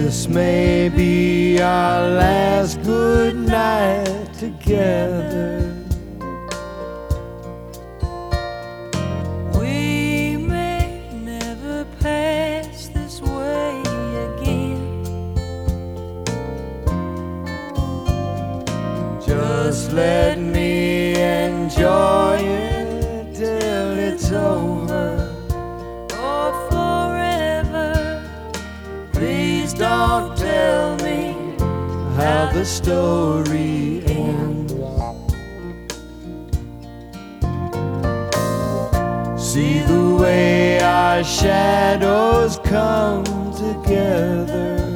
This may be our last good night together. We may never pass this way again. Just let me enjoy it till it's over. Or forever. Please don't tell me how the story ends. See the way our shadows come together.